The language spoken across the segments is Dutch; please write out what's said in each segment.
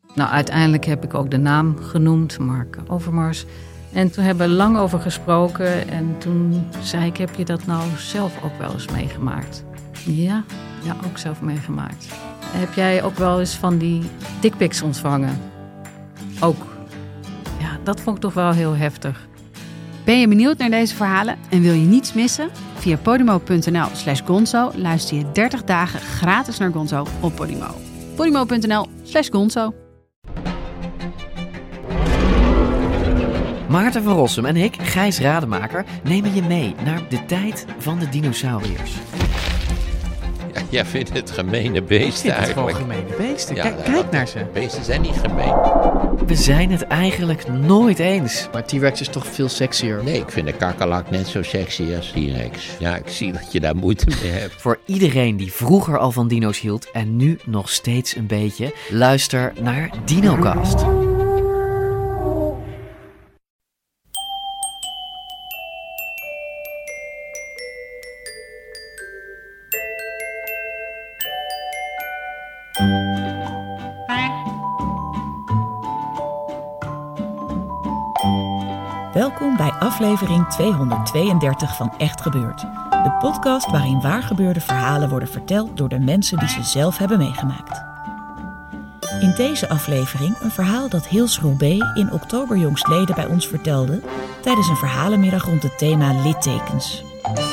Nou, uiteindelijk heb ik ook de naam genoemd, Mark Overmars. En toen hebben we lang over gesproken. En toen zei ik, heb je dat nou zelf ook wel eens meegemaakt? Ja, ook zelf meegemaakt. Heb jij ook wel eens van die dickpics ontvangen? Ook. Ja, dat vond ik toch wel heel heftig. Ben je benieuwd naar deze verhalen en wil je niets missen? Via podimo.nl/gonzo luister je 30 dagen gratis naar Gonzo op Podimo. podimo.nl/gonzo. Maarten van Rossum en ik, Gijs Rademaker, nemen je mee naar de tijd van de dinosauriërs. Ja, jij vindt het gemene beesten eigenlijk. Het gewoon gemene beesten. Ja, Kijk naar ze. Beesten zijn niet gemeen. We zijn het eigenlijk nooit eens. Maar T-Rex is toch veel sexier? Nee, ik vind de kakkerlak net zo sexy als T-Rex. Ja, ik zie dat je daar moeite mee hebt. Voor iedereen die vroeger al van dino's hield en nu nog steeds een beetje, luister naar DinoCast. Welkom bij aflevering 232 van Echt Gebeurd. De podcast waarin waargebeurde verhalen worden verteld door de mensen die ze zelf hebben meegemaakt. In deze aflevering een verhaal dat Hils Roubaix in oktober jongstleden bij ons vertelde tijdens een verhalenmiddag rond het thema littekens.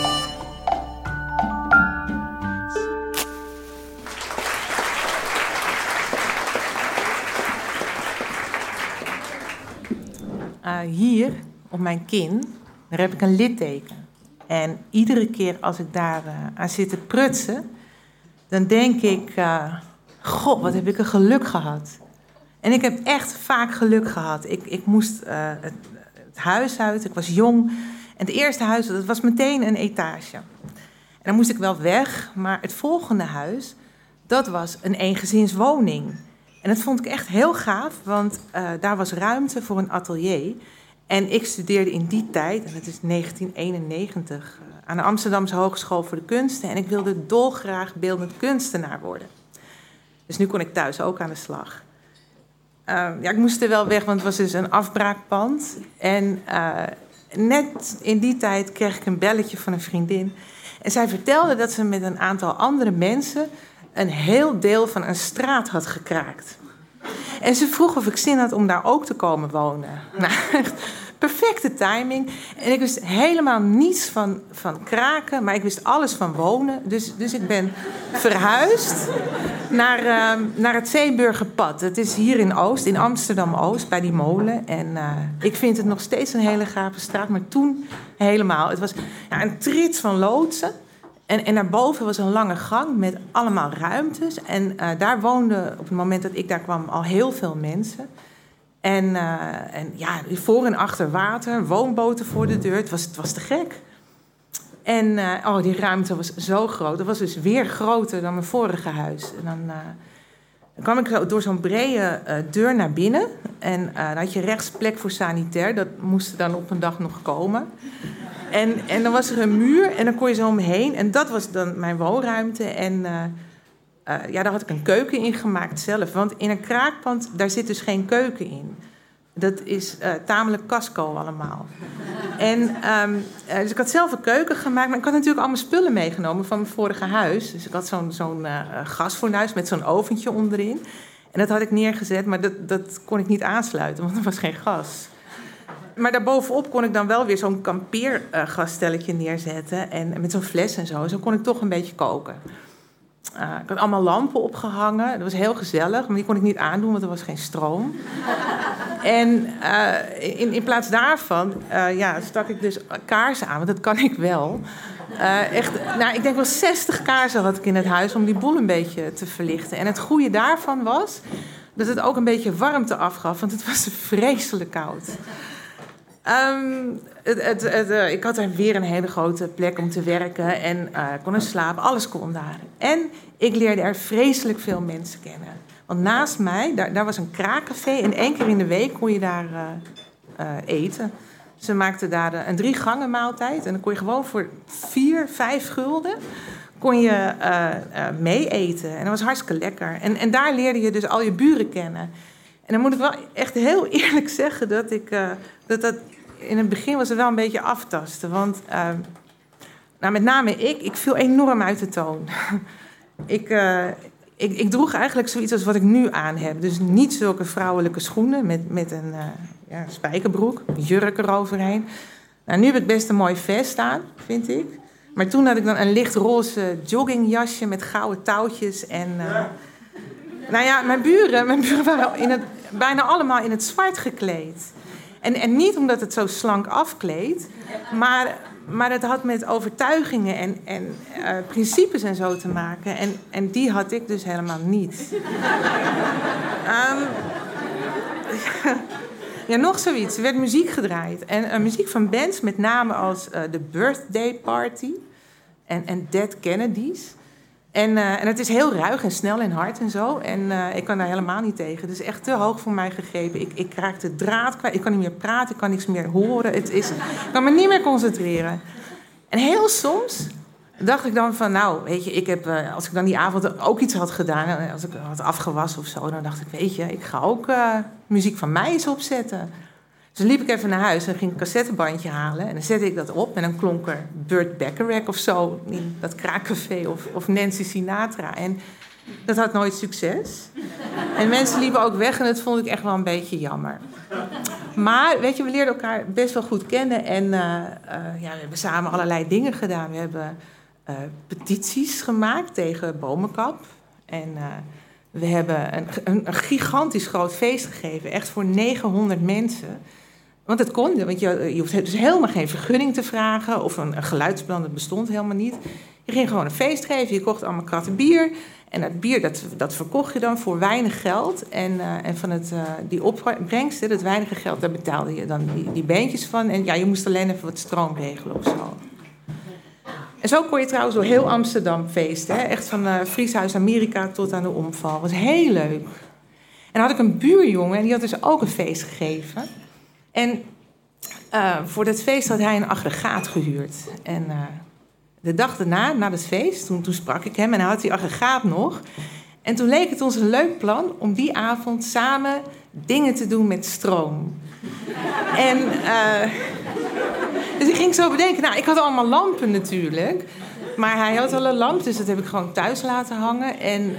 Hier op mijn kin, daar heb ik een litteken. En iedere keer als ik daar aan zit te prutsen, dan denk ik, god, wat heb ik een geluk gehad. En ik heb echt vaak geluk gehad. Ik moest het huis uit, ik was jong. En het eerste huis, dat was meteen een etage. En dan moest ik wel weg, maar het volgende huis, dat was een eengezinswoning. En dat vond ik echt heel gaaf, want daar was ruimte voor een atelier. En ik studeerde in die tijd, en dat is 1991, aan de Amsterdamse Hogeschool voor de Kunsten. En ik wilde dolgraag beeldend kunstenaar worden. Dus nu kon ik thuis ook aan de slag. Ik moest er wel weg, want het was dus een afbraakpand. En net in die tijd kreeg ik een belletje van een vriendin. En zij vertelde dat ze met een aantal andere mensen een heel deel van een straat had gekraakt. En ze vroeg of ik zin had om daar ook te komen wonen. Nou, echt perfecte timing. En ik wist helemaal niets van kraken, maar ik wist alles van wonen. Dus ik ben verhuisd naar het Zeeburgerpad. Het is hier in Oost, in Amsterdam-Oost, bij die molen. En ik vind het nog steeds een hele gave straat, maar toen helemaal. Het was een trits van loodsen. En daarboven was een lange gang met allemaal ruimtes. En daar woonden op het moment dat ik daar kwam al heel veel mensen. En voor en achter water, woonboten voor de deur. Het was te gek. En die ruimte was zo groot. Dat was dus weer groter dan mijn vorige huis. En dan kwam ik door zo'n brede deur naar binnen. En dan had je rechts plek voor sanitair. Dat moest er dan op een dag nog komen. En dan was er een muur en dan kon je zo omheen. En dat was dan mijn woonruimte. En daar had ik een keuken in gemaakt zelf. Want in een kraakpand, daar zit dus geen keuken in. Dat is tamelijk casco allemaal. En dus ik had zelf een keuken gemaakt. Maar ik had natuurlijk allemaal spullen meegenomen van mijn vorige huis. Dus ik had zo'n gasfornuis met zo'n oventje onderin. En dat had ik neergezet, maar dat kon ik niet aansluiten, want er was geen gas. Maar daarbovenop kon ik dan wel weer zo'n kampeergasstelletje neerzetten. En met zo'n fles en zo. Zo kon ik toch een beetje koken. Ik had allemaal lampen opgehangen. Dat was heel gezellig, maar die kon ik niet aandoen, want er was geen stroom. En in plaats daarvan stak ik dus kaarsen aan, want dat kan ik wel. Ik denk wel 60 kaarsen had ik in het huis om die boel een beetje te verlichten. En het goede daarvan was dat het ook een beetje warmte afgaf, want het was vreselijk koud. Ik had er weer een hele grote plek om te werken en kon er slapen, alles kon daar. En ik leerde er vreselijk veel mensen kennen. Want naast mij, daar was een kraakcafé en 1 keer in de week kon je daar eten. Ze maakten daar een 3 gangen maaltijd en dan kon je gewoon voor 4-5 gulden kon je mee eten. En dat was hartstikke lekker. En daar leerde je dus al je buren kennen. En dan moet ik wel echt heel eerlijk zeggen dat dat in het begin was het wel een beetje aftasten. Want met name ik viel enorm uit de toon. Ik droeg eigenlijk zoiets als wat ik nu aan heb. Dus niet zulke vrouwelijke schoenen met een spijkerbroek, jurk eroverheen. Nou, nu heb ik best een mooi vest aan, vind ik. Maar toen had ik dan een lichtroze joggingjasje met gouden touwtjes. En mijn buren waren bijna allemaal in het zwart gekleed. En niet omdat het zo slank afkleedt, maar het had met overtuigingen en principes en zo te maken. En die had ik dus helemaal niet. Nog zoiets. Er werd muziek gedraaid. En muziek van bands, met name als The Birthday Party en Dead Kennedys. En het is heel ruig en snel en hard en zo. En ik kan daar helemaal niet tegen. Het is echt te hoog voor mij gegrepen. Ik raak de draad kwijt. Ik kan niet meer praten. Ik kan niks meer horen. Ik kan me niet meer concentreren. En heel soms dacht ik dan van... Nou, weet je, als ik dan die avond ook iets had gedaan... Als ik had afgewassen of zo... Dan dacht ik, weet je, ik ga ook muziek van mij eens opzetten. Dus dan liep ik even naar huis en ging een cassettebandje halen. En dan zette ik dat op en dan klonk er Burt Bacharach of zo... in dat kraakcafé of Nancy Sinatra. En dat had nooit succes. En mensen liepen ook weg en dat vond ik echt wel een beetje jammer. Maar, weet je, we leerden elkaar best wel goed kennen. En we hebben samen allerlei dingen gedaan. We hebben petities gemaakt tegen bomenkap. En we hebben een gigantisch groot feest gegeven. Echt voor 900 mensen... Want het kon, want je hoeft dus helemaal geen vergunning te vragen... of een geluidsplan, dat bestond helemaal niet. Je ging gewoon een feest geven, je kocht allemaal kratten bier... en dat bier, dat verkocht je dan voor weinig geld... en van die opbrengst, dat weinige geld, daar betaalde je dan die beentjes van... en je moest alleen even wat stroom regelen of zo. En zo kon je trouwens door heel Amsterdam feesten. Hè? Echt van Frieshuis Amerika tot aan de omval. Dat was heel leuk. En dan had ik een buurjongen en die had dus ook een feest gegeven... En voor dat feest had hij een aggregaat gehuurd. En de dag daarna, na het feest, toen sprak ik hem en hij had die aggregaat nog. En toen leek het ons een leuk plan om die avond samen dingen te doen met stroom. En dus ik ging zo bedenken, nou, ik had allemaal lampen natuurlijk. Maar hij had al een lamp, dus dat heb ik gewoon thuis laten hangen. En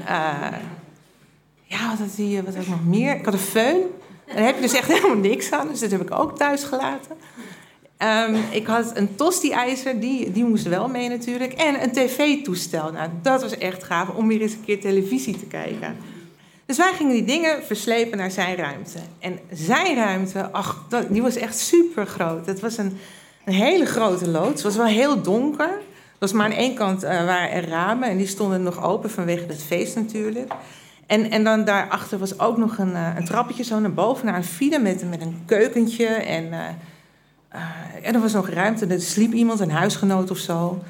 wat had ik nog meer? Ik had een föhn. En daar heb je dus echt helemaal niks aan, dus dat heb ik ook thuis gelaten. Ik had een tosti-ijzer, die moest wel mee natuurlijk. En een tv-toestel. Nou, dat was echt gaaf om weer eens een keer televisie te kijken. Dus wij gingen die dingen verslepen naar zijn ruimte. En zijn ruimte, die was echt super groot. Het was een hele grote loods. Het was wel heel donker. Het was maar aan één kant waren er ramen en die stonden nog open vanwege het feest natuurlijk. En dan daarachter was ook nog een trappetje zo naar boven, naar een file met een keukentje. En er was nog ruimte, er sliep iemand, een huisgenoot of zo.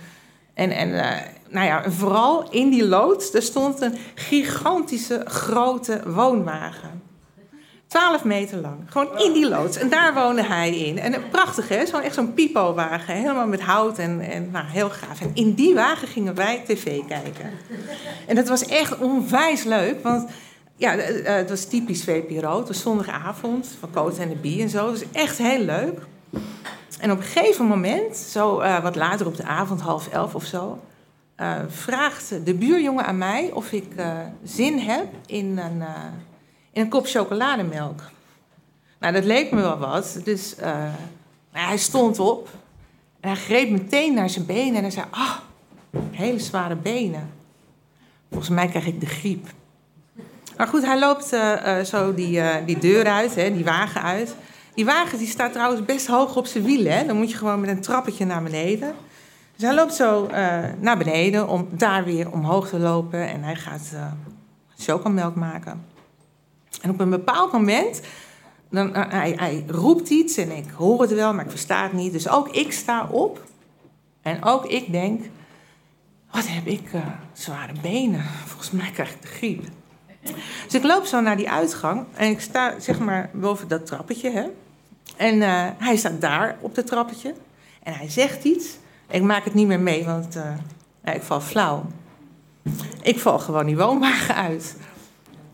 En vooral in die loods, er stond een gigantische grote woonwagen. 12 meter lang, gewoon in die loods. En daar woonde hij in. En prachtig, hè? Echt zo'n pipowagen, helemaal met hout en heel gaaf. En in die wagen gingen wij tv kijken. En dat was echt onwijs leuk, want het was typisch VPRO. Het was zondagavond, van Cote en de Bie en zo. Het was echt heel leuk. En op een gegeven moment, zo wat later op de avond, 10:30 of zo... vraagt de buurjongen aan mij of ik zin heb in een kop chocolademelk. Nou, dat leek me wel wat. Dus hij stond op. En hij greep meteen naar zijn benen. En hij zei, hele zware benen. Volgens mij krijg ik de griep. Maar goed, hij loopt zo die deur uit, hè, die wagen uit. Die wagen die staat trouwens best hoog op zijn wielen. Hè. Dan moet je gewoon met een trappetje naar beneden. Dus hij loopt zo naar beneden om daar weer omhoog te lopen. En hij gaat chocomelk maken. En op een bepaald moment, hij roept iets en ik hoor het wel, maar ik versta het niet. Dus ook ik sta op en ook ik denk, wat heb ik zware benen. Volgens mij krijg ik de griep. Dus ik loop zo naar die uitgang en ik sta zeg maar boven dat trappetje. Hè? En hij staat daar op dat trappetje en hij zegt iets. Ik maak het niet meer mee, want ik val flauw. Ik val gewoon die woonwagen uit.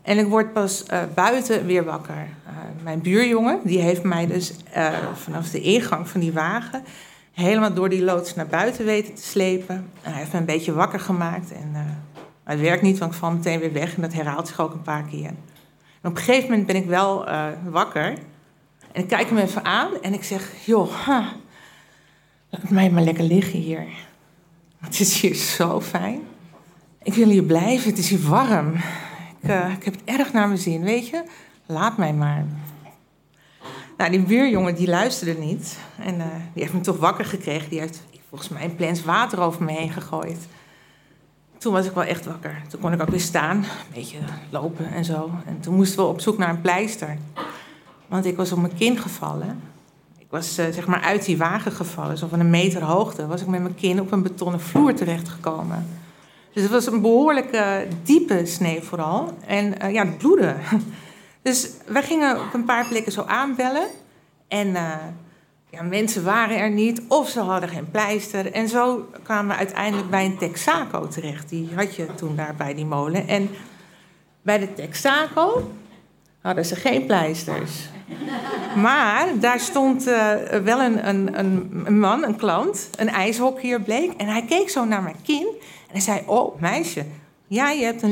En ik word pas buiten weer wakker. Mijn buurjongen, die heeft mij dus vanaf de ingang van die wagen helemaal door die loods naar buiten weten te slepen. Hij heeft me een beetje wakker gemaakt. En het werkt niet, want ik val meteen weer weg. En dat herhaalt zich ook een paar keer. En op een gegeven moment ben ik wel wakker. En ik kijk hem even aan en ik zeg, joh, laat mij maar lekker liggen hier. Het is hier zo fijn. Ik wil hier blijven, het is hier warm. Ik heb het erg naar mijn zin, weet je. Laat mij maar. Nou, die buurjongen die luisterde niet. En die heeft me toch wakker gekregen. Die heeft volgens mij een plens water over me heen gegooid. Toen was ik wel echt wakker. Toen kon ik ook weer staan, een beetje lopen en zo. En toen moesten we op zoek naar een pleister. Want ik was op mijn kin gevallen. Ik was zeg maar uit die wagen gevallen. Zo van een meter hoogte was ik met mijn kin op een betonnen vloer terechtgekomen. Dus het was een behoorlijke diepe snee vooral. En het bloedde. Dus wij gingen op een paar plekken zo aanbellen. En mensen waren er niet of ze hadden geen pleister. En zo kwamen we uiteindelijk bij een Texaco terecht. Die had je toen daar bij die molen. En bij de Texaco hadden ze geen pleisters. Maar daar stond wel een man, een klant, een ijshockeyer bleek. En hij keek zo naar mijn kin en hij zei, oh meisje, ja, je hebt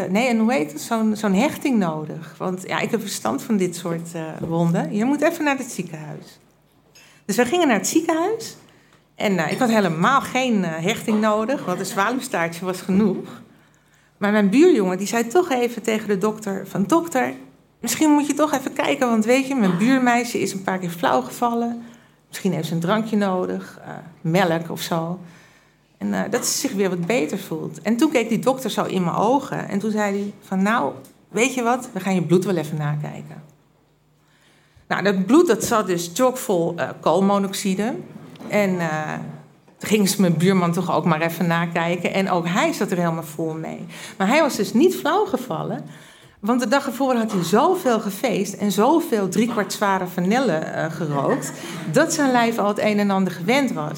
zo'n hechting nodig. Want ja, ik heb verstand van dit soort wonden. Je moet even naar het ziekenhuis. Dus wij gingen naar het ziekenhuis. En ik had helemaal geen hechting nodig, want een zwaluwstaartje was genoeg. Maar mijn buurjongen die zei toch even tegen de dokter van, dokter, misschien moet je toch even kijken, want weet je, mijn buurmeisje is een paar keer flauw gevallen. Misschien heeft ze een drankje nodig, melk of zo. En dat ze zich weer wat beter voelt. En toen keek die dokter zo in mijn ogen. En toen zei hij van, nou, weet je wat, we gaan je bloed wel even nakijken. Nou, dat bloed dat zat dus chockvol koolmonoxide. En toen gingen ze mijn buurman toch ook maar even nakijken. En ook hij zat er helemaal vol mee. Maar hij was dus niet flauw gevallen. Want de dag ervoor had hij zoveel gefeest en zoveel 3/4 zware vanille gerookt, dat zijn lijf al het een en ander gewend was.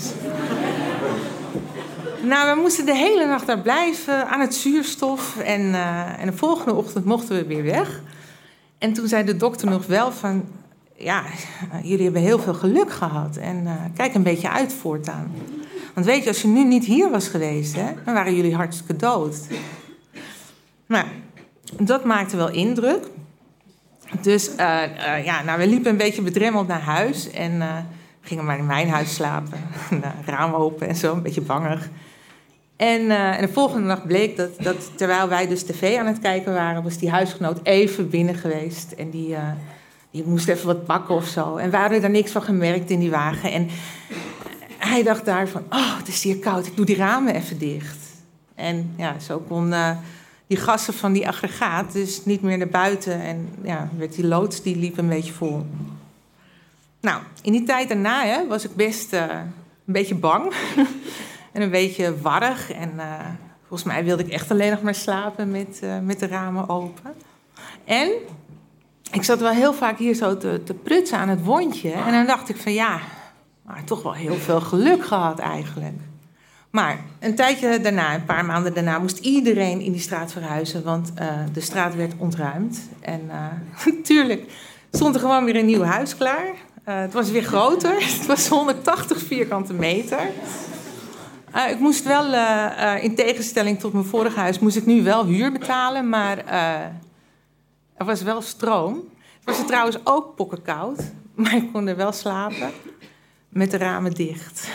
Nou, we moesten de hele nacht daar blijven aan het zuurstof. En de volgende ochtend mochten we weer weg. En toen zei de dokter nog wel van, ja, jullie hebben heel veel geluk gehad. En kijk een beetje uit voortaan. Want weet je, als je nu niet hier was geweest, hè, dan waren jullie hartstikke dood. Nou, dat maakte wel indruk. Dus we liepen een beetje bedremmeld naar huis. En gingen maar in mijn huis slapen. Raam open en zo, een beetje bangig. En de volgende nacht bleek dat terwijl wij dus tv aan het kijken waren, was die huisgenoot even binnen geweest. En die moest even wat pakken of zo. En we hadden er niks van gemerkt in die wagen. En hij dacht daar van, oh, het is hier koud, ik doe die ramen even dicht. En ja, zo kon die gassen van die aggregaat dus niet meer naar buiten. En ja, werd die loods, die liep een beetje vol. Nou, in die tijd daarna was ik best een beetje bang. En een beetje warrig. En volgens mij wilde ik echt alleen nog maar slapen met de ramen open. En ik zat wel heel vaak hier zo te prutsen aan het wondje. En dan dacht ik van ja, maar toch wel heel veel geluk gehad eigenlijk. Maar een tijdje daarna, een paar maanden daarna, moest iedereen in die straat verhuizen. Want de straat werd ontruimd. En natuurlijk stond er gewoon weer een nieuw huis klaar. Het was weer groter. Het was 180 vierkante meter. Ik moest wel, in tegenstelling tot mijn vorige huis, moest ik nu wel huur betalen. Maar er was wel stroom. Het was er trouwens ook pokkenkoud. Maar ik kon er wel slapen met de ramen dicht.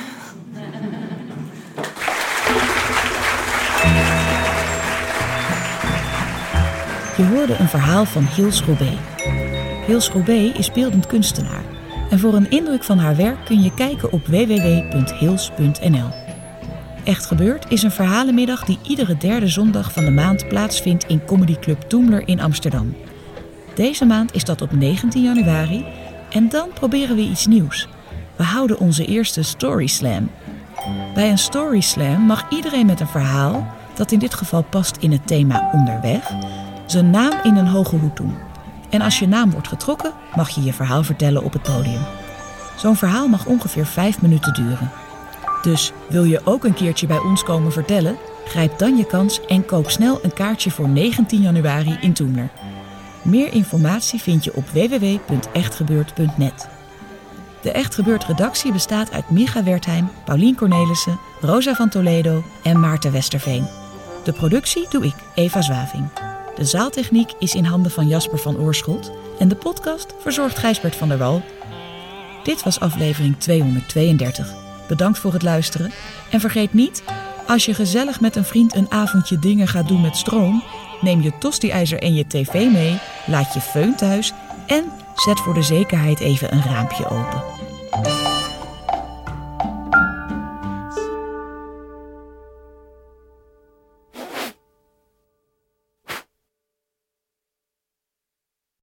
Je hoorde een verhaal van Hils Robé. Hils Robé is beeldend kunstenaar. En voor een indruk van haar werk kun je kijken op www.hils.nl. Echt Gebeurd is een verhalenmiddag die iedere derde zondag van de maand plaatsvindt in Comedy Club Toemler in Amsterdam. Deze maand is dat op 19 januari en dan proberen we iets nieuws. We houden onze eerste Story Slam. Bij een Story Slam mag iedereen met een verhaal, dat in dit geval past in het thema onderweg, zijn naam in een hoge hoed doen. En als je naam wordt getrokken, mag je je verhaal vertellen op het podium. Zo'n verhaal mag ongeveer 5 minuten duren. Dus wil je ook een keertje bij ons komen vertellen? Grijp dan je kans en koop snel een kaartje voor 19 januari in Toemler. Meer informatie vind je op www.echtgebeurd.net. De Echt Gebeurd redactie bestaat uit Micha Wertheim, Paulien Cornelissen, Rosa van Toledo en Maarten Westerveen. De productie doe ik, Eva Zwaving. De zaaltechniek is in handen van Jasper van Oorschot en de podcast verzorgt Gijsbert van der Wal. Dit was aflevering 232. Bedankt voor het luisteren. En vergeet niet, als je gezellig met een vriend een avondje dingen gaat doen met stroom, neem je tosti-ijzer en je tv mee, laat je föhn thuis en zet voor de zekerheid even een raampje open.